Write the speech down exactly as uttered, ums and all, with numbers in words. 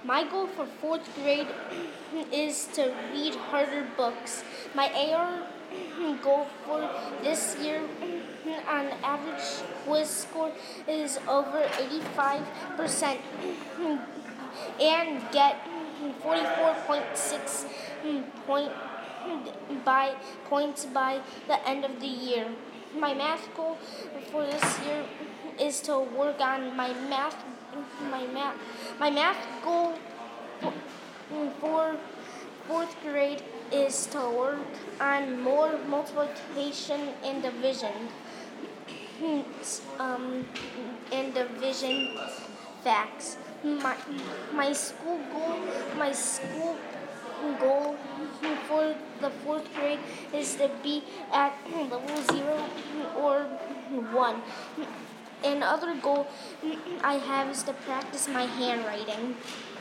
My goal for fourth grade is to read harder books. My A R goal for this year on average quiz score is over eighty-five percent and get forty-four point six point by points by the end of the year. My math goal for this year is to work on my math my math my math goal for fourth grade is to work on more multiplication and division um, and division facts. My my school goal my school goal for the fourth grade is to be at level zero or one. Another goal I have is to practice my handwriting.